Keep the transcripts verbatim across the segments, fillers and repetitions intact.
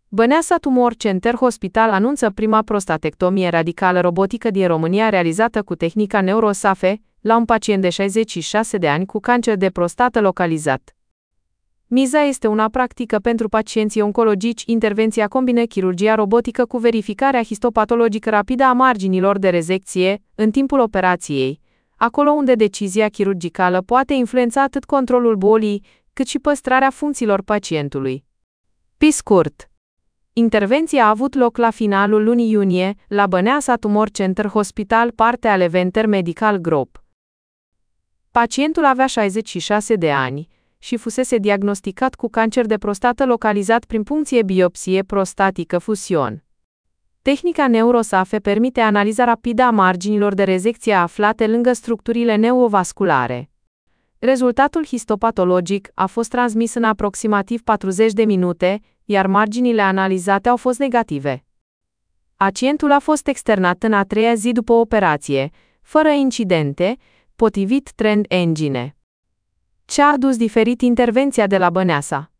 Băneasa Tumor Center Hospital anunță prima prostatectomie radicală robotică din România realizată cu tehnica NeuroSafe la un pacient de șaizeci și șase de ani cu cancer de prostată localizat. Miza este una practică pentru pacienții oncologici. Intervenția combină chirurgia robotică cu verificarea histopatologică rapidă a marginilor de rezecție în timpul operației, acolo unde decizia chirurgicală poate influența atât controlul bolii, cât și păstrarea funcțiilor pacientului. Pe scurt, intervenția a avut loc la finalul lunii iunie, la Băneasa Tumor Center Hospital, parte ale Venter Medical Group. Pacientul avea șaizeci și șase de ani și fusese diagnosticat cu cancer de prostată localizat prin puncție biopsie prostatică fusion. Tehnica NeuroSafe permite analiza rapidă a marginilor de rezecție aflate lângă structurile neurovasculare. Rezultatul histopatologic a fost transmis în aproximativ patruzeci de minute, iar marginile analizate au fost negative. Pacientul a fost externat în a treia zi după operație, fără incidente, potrivit Trend Engine. Ce a adus diferit intervenția de la Băneasa?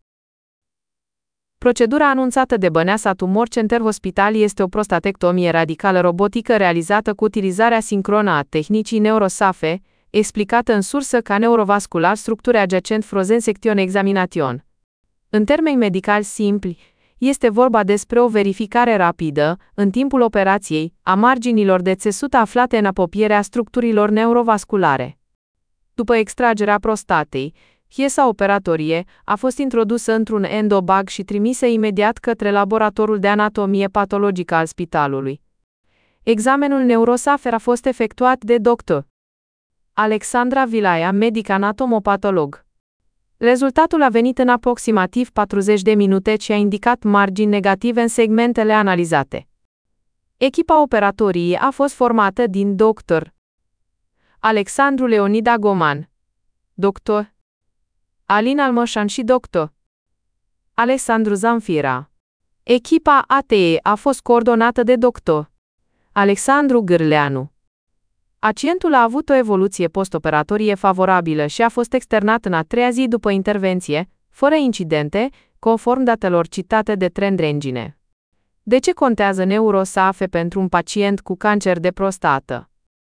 Procedura anunțată de Băneasa Tumor Center Hospital este o prostatectomie radicală robotică realizată cu utilizarea sincronă a tehnicii NeuroSafe, explicată în sursă ca neurovascular structuri adjacent frozen section examination. În termeni medicali simpli, este vorba despre o verificare rapidă, în timpul operației, a marginilor de țesut aflate în apropierea structurilor neurovasculare. După extragerea prostatei, hiesa operatorie a fost introdusă într-un endobag și trimisă imediat către laboratorul de anatomie patologică al spitalului. Examenul NeuroSafe a fost efectuat de doctor Alexandra Vilaia, medic anatomopatolog. Rezultatul a venit în aproximativ patruzeci de minute și a indicat margini negative în segmentele analizate. Echipa operatorie a fost formată din doctor Alexandru Leonida Goman, doctor Alin Almășan și doctor Alexandru Zamfira. Echipa A T E a fost coordonată de doctor Alexandru Gârleanu. Pacientul a avut o evoluție postoperatorie favorabilă și a fost externat în a treia zi după intervenție, fără incidente, conform datelor citate de Trend Engine. De ce contează NeuroSafe pentru un pacient cu cancer de prostată?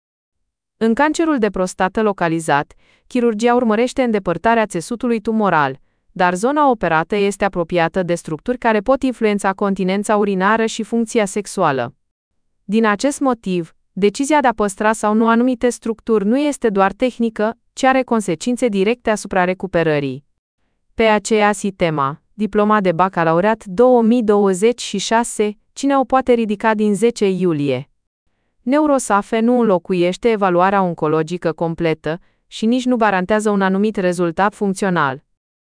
În cancerul de prostată localizat, chirurgia urmărește îndepărtarea țesutului tumoral, dar zona operată este apropiată de structuri care pot influența continența urinară și funcția sexuală. Din acest motiv, decizia de a păstra sau nu anumite structuri nu este doar tehnică, ci are consecințe directe asupra recuperării. Pe aceeași tema, diploma de bacalaureat două mii douăzeci și șase, cine o poate ridica din zece iulie? NeuroSafe nu înlocuiește evaluarea oncologică completă și nici nu garantează un anumit rezultat funcțional.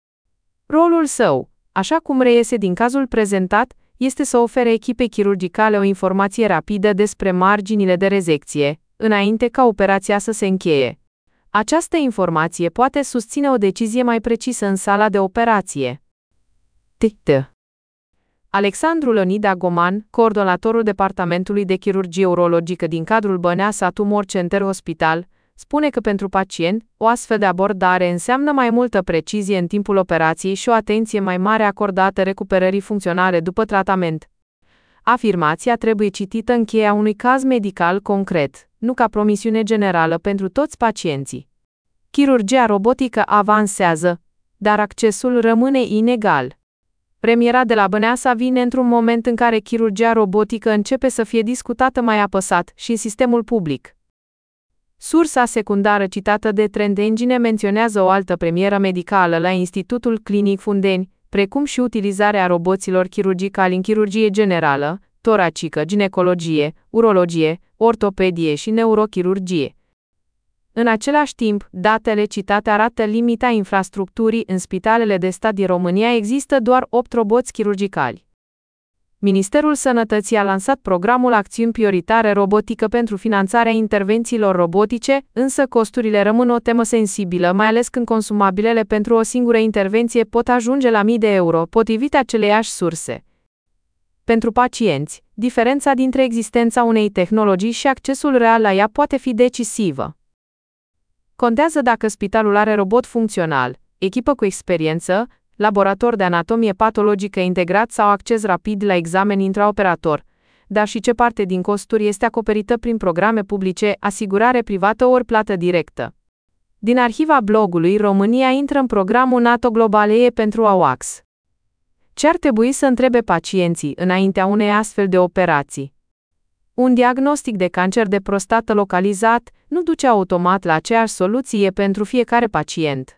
Rolul său, așa cum reiese din cazul prezentat, este să ofere echipei chirurgicale o informație rapidă despre marginile de rezecție, înainte ca operația să se încheie. Această informație poate susține o decizie mai precisă în sala de operație. T T Alexandru Leonida Goman, coordonatorul Departamentului de Chirurgie Urologică din cadrul Băneasa Tumor Center Hospital, spune că pentru pacient, o astfel de abordare înseamnă mai multă precizie în timpul operației și o atenție mai mare acordată recuperării funcționale după tratament. Afirmația trebuie citită în cheia unui caz medical concret, nu ca promisiune generală pentru toți pacienții. Chirurgia robotică avansează, dar accesul rămâne inegal. Premiera de la Băneasa vine într-un moment în care chirurgia robotică începe să fie discutată mai apăsat și în sistemul public. Sursa secundară citată de Trend Engine menționează o altă premieră medicală la Institutul Clinic Fundeni, precum și utilizarea roboților chirurgicali în chirurgie generală, toracică, ginecologie, urologie, ortopedie și neurochirurgie. În același timp, datele citate arată limita infrastructurii. În spitalele de stat din România există doar opt roboți chirurgicali. Ministerul Sănătății a lansat programul Acțiuni Prioritare Robotică pentru finanțarea intervențiilor robotice, însă costurile rămân o temă sensibilă, mai ales când consumabilele pentru o singură intervenție pot ajunge la mii de euro, potrivit aceleiași surse. Pentru pacienți, diferența dintre existența unei tehnologii și accesul real la ea poate fi decisivă. Contează dacă spitalul are robot funcțional, echipă cu experiență, laborator de anatomie patologică integrat sau acces rapid la examen intraoperator, dar și ce parte din costuri este acoperită prin programe publice, asigurare privată ori plată directă. Din arhiva blogului, România intră în programul NATO Global E pentru A W A C S. Ce ar trebui să întrebe pacienții înaintea unei astfel de operații? Un diagnostic de cancer de prostată localizat nu duce automat la aceeași soluție pentru fiecare pacient.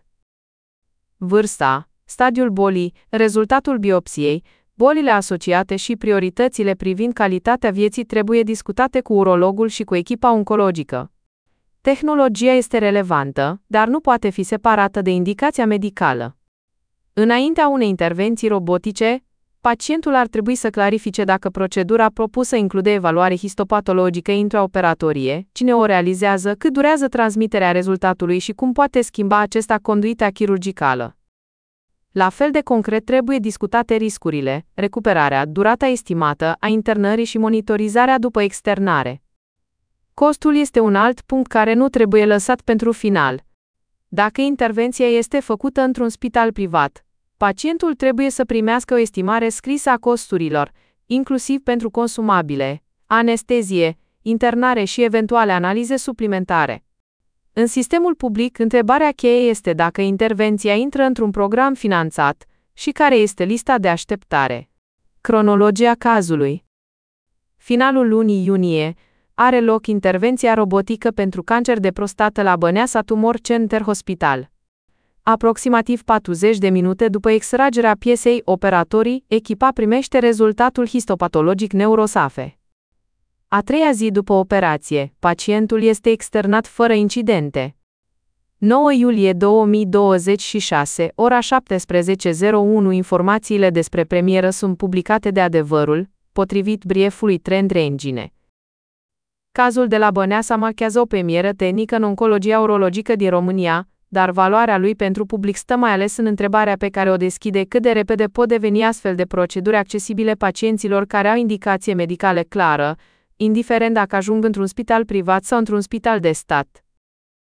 Vârsta, stadiul bolii, rezultatul biopsiei, bolile asociate și prioritățile privind calitatea vieții trebuie discutate cu urologul și cu echipa oncologică. Tehnologia este relevantă, dar nu poate fi separată de indicația medicală. Înaintea unei intervenții robotice, pacientul ar trebui să clarifice dacă procedura propusă include evaluare histopatologică intraoperatorie, cine o realizează, cât durează transmiterea rezultatului și cum poate schimba acesta conduita chirurgicală. La fel de concret trebuie discutate riscurile, recuperarea, durata estimată a internării și monitorizarea după externare. Costul este un alt punct care nu trebuie lăsat pentru final. Dacă intervenția este făcută într-un spital privat, pacientul trebuie să primească o estimare scrisă a costurilor, inclusiv pentru consumabile, anestezie, internare și eventuale analize suplimentare. În sistemul public, întrebarea cheie este dacă intervenția intră într-un program finanțat și care este lista de așteptare. Cronologia cazului. Finalul lunii iunie are loc intervenția robotică pentru cancer de prostată la Băneasa Tumor Center Hospital. Aproximativ patruzeci de minute după extragerea piesei operatorii, echipa primește rezultatul histopatologic neurosafe. A treia zi după operație, pacientul este externat fără incidente. nouă iulie două mii douăzeci și șase, ora șaptesprezece zero unu. Informațiile despre premieră sunt publicate de Adevărul, potrivit briefului Trend Engine. Cazul de la Băneasa marchează o premieră tehnică în oncologia urologică din România, dar valoarea lui pentru public stă mai ales în întrebarea pe care o deschide: cât de repede pot deveni astfel de proceduri accesibile pacienților care au indicație medicală clară, indiferent dacă ajung într-un spital privat sau într-un spital de stat.